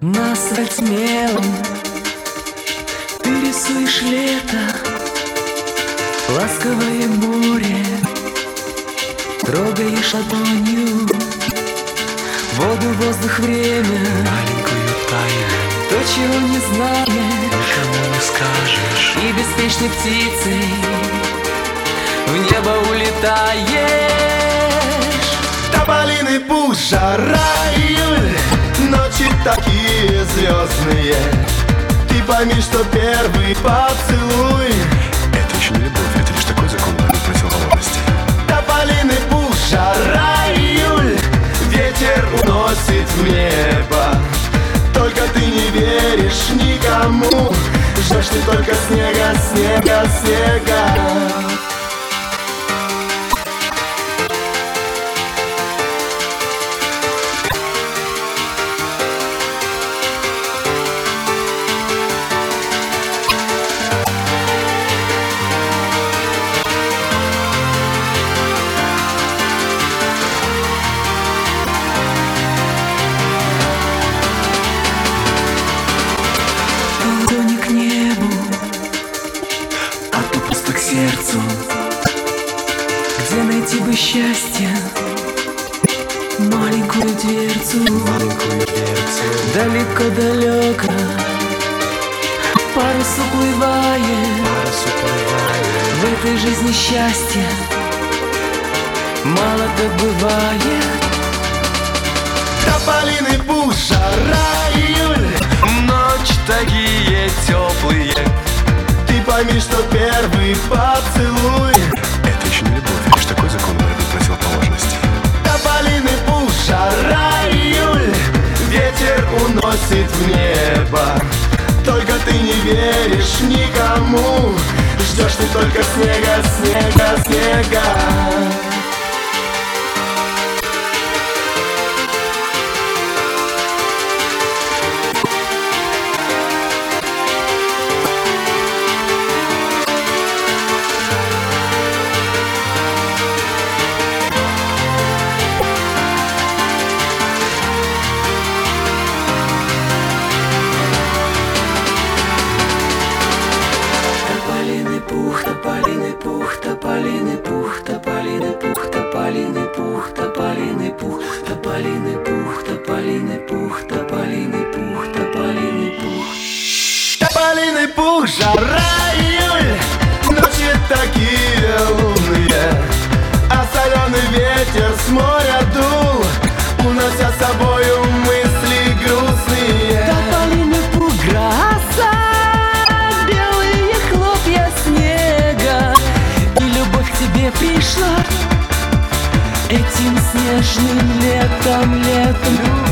На асфальт мелом ты рисуешь лето, ласковое море, трогаешь ладонью воду, воздух, время, маленькую тайну, то, чего не знаешь, никому не скажешь. и беспечной птицей в небо улетаешь. Тополиный пух, жара, июль, ночи такие звездные. Ты пойми, что первый поцелуй Это еще не любовь, это лишь такой закон противоположности. тополиный пух, жара, июль, ветер уносит в небо. Только ты не веришь никому, ждешь ты только снега, снега, снега. Ладони к небу, а то пусто к сердцу. Где найти бы счастье, маленькую дверцу? Маленькую дверцу, Далеко-далеко парус уплывает, парус уплывает. в этой жизни счастья мало-то бывает. Тополиный пух, жара, июль, Ночи такие теплые, ты пойми, что первый поцелуй Это еще не любовь, лишь такой закон противоположности. тополиный пух, жара, июль, ветер уносит в небо. Только ты не веришь никому, ждешь ты только снега, снега, снега. тополиный пух, тополиный пух, тополиный пух, тополиный пух, тополиный пух, тополиный пух, тополиный пух, тополиный пух, тополиный пух, тополиный пух. Тополиный пух, жара, июль, ночи такие лунные, а соленый ветер с моря дул, унося с собою мысли грустные. Тополиный пух, гроза, белые хлопья снега, и любовь к тебе пришла этим снежным летом, летом.